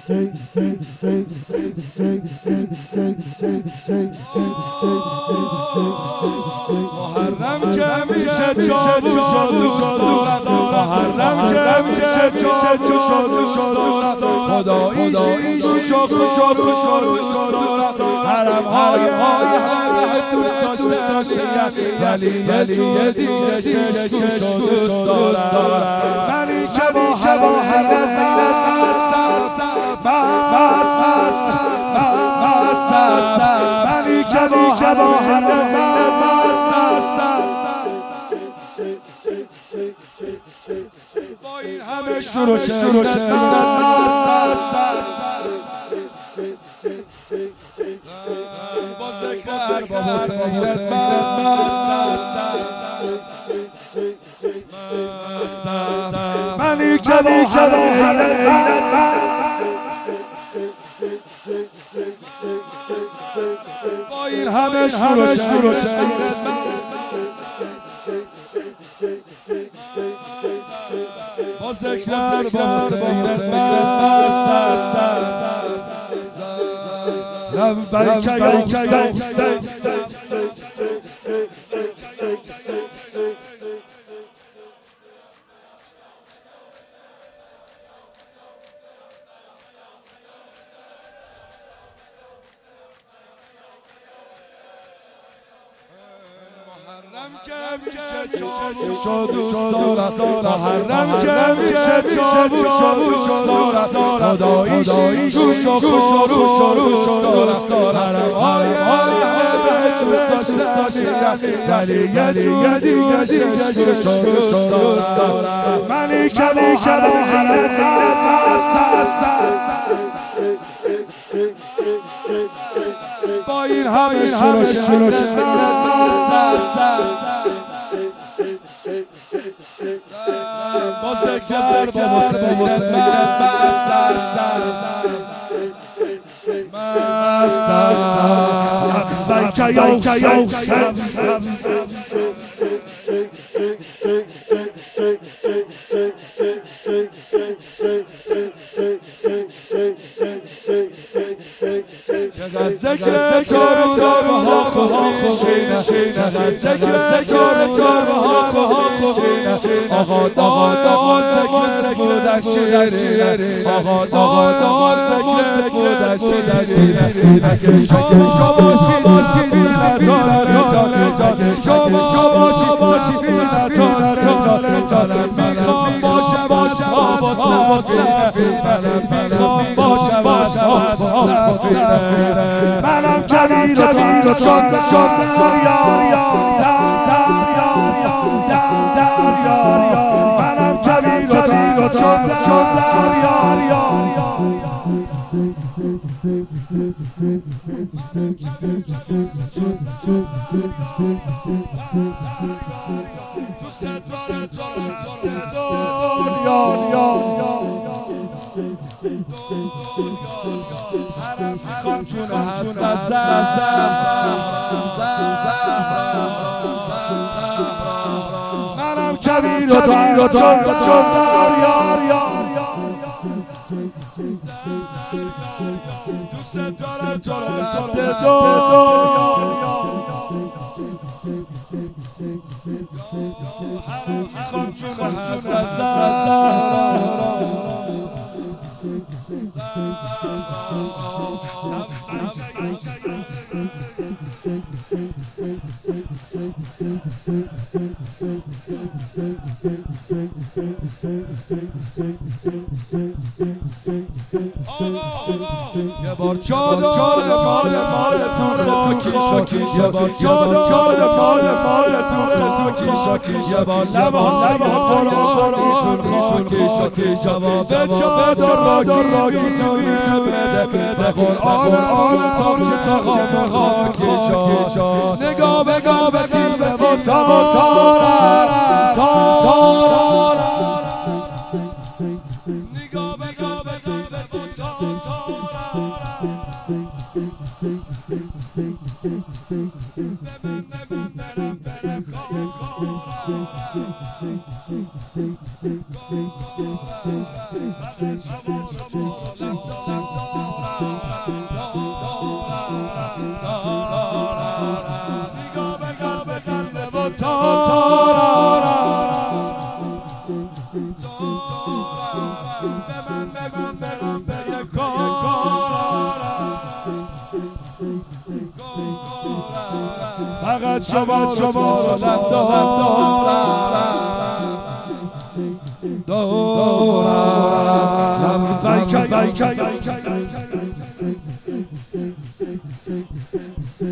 محرم که میشه چاوش و دوست دارم، محرم که میشه چاوش و دوست دارم، خداییشی شکر و دوست دارم، حرم‌های دوست داشتنیم، ولی یه دیگه شش و دوست دارم. منی که با هوا منی که با با این همه شروع با ذکر با حسینت منی که با این همه شروع با ذکر با حسینت لبیک یا حسین محرم که میشه چاوش و دوست دارم، محرم که میشه چاوش و دوست دارم، خداییشی جوش و دوست دارم، حرم‌های دوست داشتنیم، ولی یه دیگه شش و دوست دارم. منی که با با این همه شروع با ذکر با حسینت لبیک یا حسین چقدر ذکر تو ها خوب میشینه، چقدر ذکر تو ها خوب میشینه، آقا دار ذکر بودش شیرینه، آقا دار ذکر بودش شیرینه، اگه شما باشی فیلتان شما باشی فیلتان میخوام باشم اصحاب سفینه، میخوام باشم اصحاب سفینه، منم کویر و تیر و چون منم کویر و تیر و چون میخوام چون هست منم کویر و تیر و دوست دارم تو میخوام چون یه بار چادر مال تو خاکی یه بار چادر مال تو خاکی یه بار لبا قرآنی تو خاکی جواب راکی تو بده به قرآن تا خاکی نگاه به تیبه با تارا نگاه به تیبه با تارا فقط شما دارم